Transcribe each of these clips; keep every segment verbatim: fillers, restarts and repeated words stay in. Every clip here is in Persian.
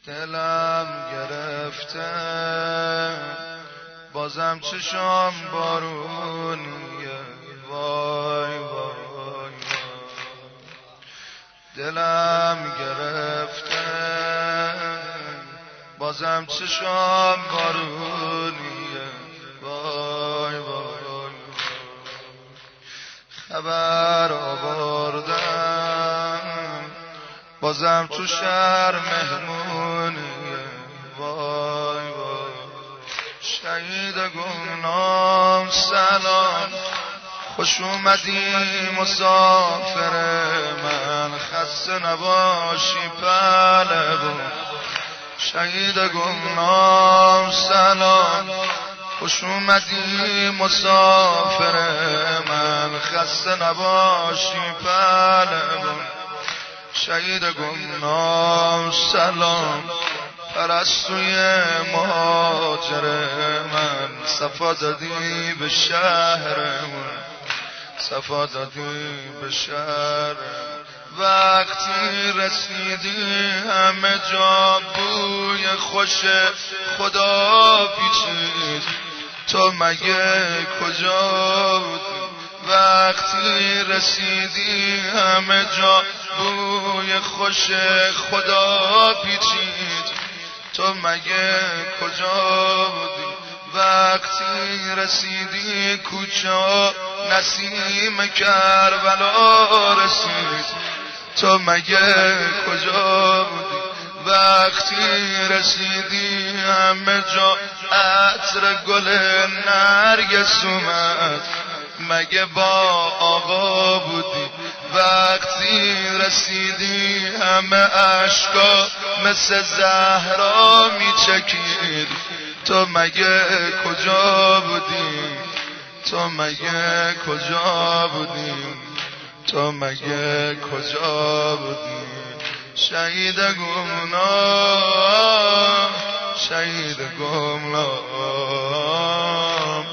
دلم گرفته بازم چشام بارونیه، وای وای دلم گرفته بازم چشام بارونیه، وای وای خبر آوردم بازم تو شهر مهمونیه، وای وای شهید گمنام سلام، خوش اومدی مسافر من، خسته نباشی پهلوان. شهید گمنام سلام، خوش اومدی مسافر من، خسته نباشی پهلوان. شهید گمنام سلام، پرستوی مهاجر من، صفا دادی به شهرمون، صفا دادی به شهر. وقتی رسیدی همه جا بوی خوش خدا پیچید، تو مگه کجا بودی؟ وقتی رسیدی همه جا بوی خوش خدا پیچید، تو مگه کجا بودی؟ وقتی رسیدی کوچه نسیم کربلا رسید، تو مگه کجا بودی؟ وقتی رسیدی همه جا عطر گل نرگس اومد، مگه با آقا بودی؟ وقتی رسیدی همه عشقا مثل زهرا میچکید، تو مگه کجا بودی؟ تو مگه کجا بودی؟ تو مگه کجا بودی؟ شهید گمنام، شهید گمنام.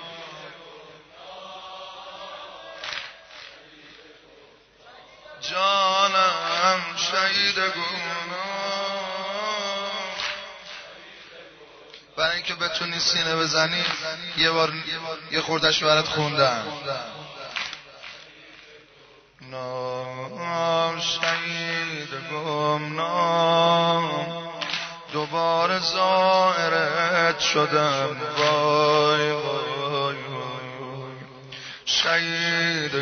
جانم شهید گمنام. برای اینکه بتونی سینه بزنی یه بار یه خوردش برات خوندم. نام شهید گمنام، دوباره زائرت شدم، وای وای وای شهید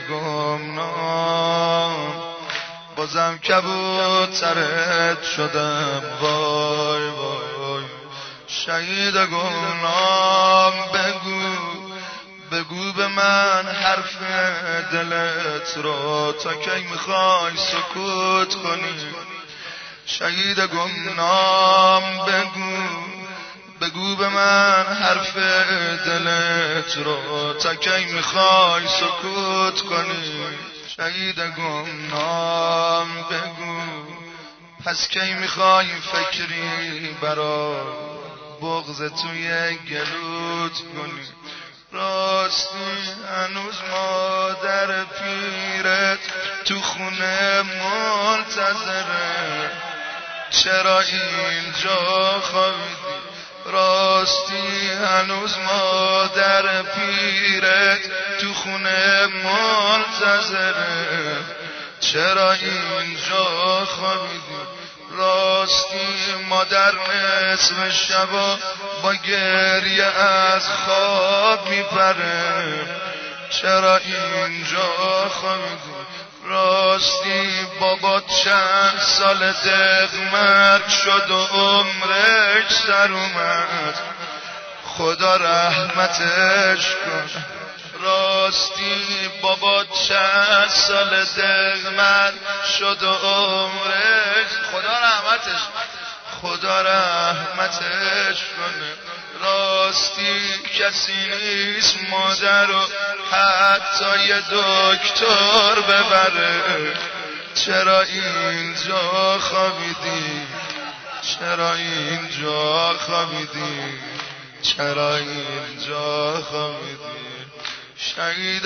گمنام، بازم کبوترت شدم، وای وای شهید گمنام. بگو بگو به من حرف دلت رو، تا کی میخوای سکوت کنی؟ شهید گمنام بگو بگو به من حرف دلت رو، تا کی میخوای سکوت کنی؟ شهید گمنام بگو پس کی میخوای فکری برا بغض توی گلوت کنی؟ راستی هنوز مادر پیرت تو خونه منتظره، چرا اینجا خوابیدی؟ راستی هنوز مادر پیرت تو خونه منتظره، چرا اینجا خوابیدی؟ راستی مادر نصف شبا با گریه از خواب میپره، چرا اینجا خوابیدی؟ راستی بابا چند سال دقمرگ شد و عمرش سر اومد، خدا رحمتش کن. راستی بابا چند سال دقمرگ شد و عمرش، خدا رحمتش خدا رحمتش کنه. راستی کسی نیست مادر رو حتی یه دکتر ببره، چرا اینجا خوابیدی؟ چرا اینجا خوابیدی؟ چرا اینجا خوابیدی؟ شهید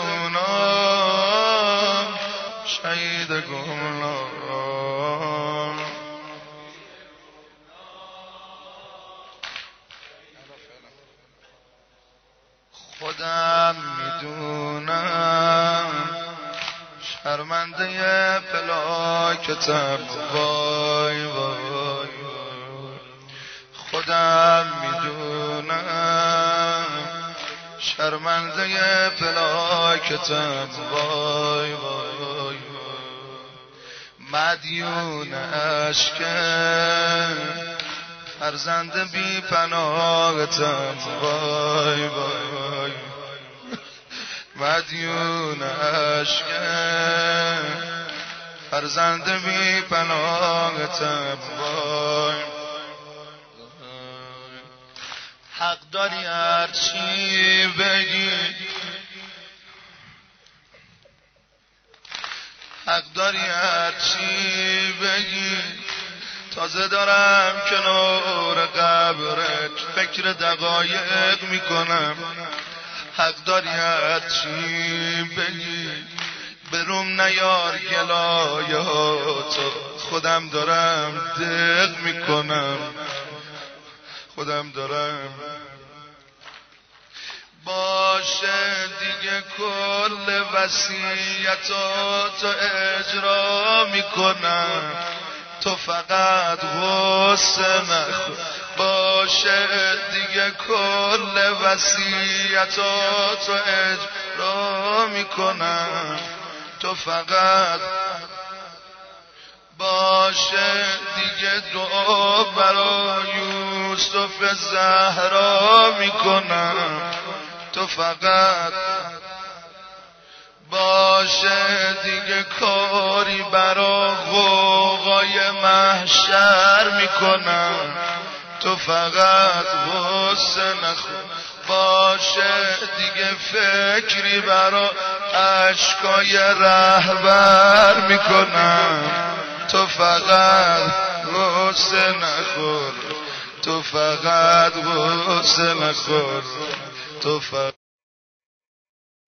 گمنام، شهید گمنام. خودم میدونم شرمنده پلاکتم، وای وای خودم میدونم شرمنده پلاکتم، وای وای مدیون عشقم فرزند بی پناهتم، وای وای مدیون عشقم فرزند بی پناهتم، وای حق داری هرچی بگی، حق داری هرچی بگی، تازه دارم کنار قبرت فکر دقایق میکنم. حق داری هرچی بگی، بروم نیار گلایه ها تو، خودم دارم دق میکنم، خودم دارم. باشه دیگه کل وصیتاتو اجرا میکنم، تو فقط غصه نخور. باشه دیگه کل وصیتاتو اجرا میکنم، تو فقط باشه دیگه دعا برای یوسف زهرا میکنم، تو فقط باشه دیگه کاری برا غوغای محشر میکنم، تو فقط غصه نخور. باشه دیگه فکری برا اشکای رهبر میکنم، تو فقط غصه نخور، تو فقط غصه نخور، تو فقط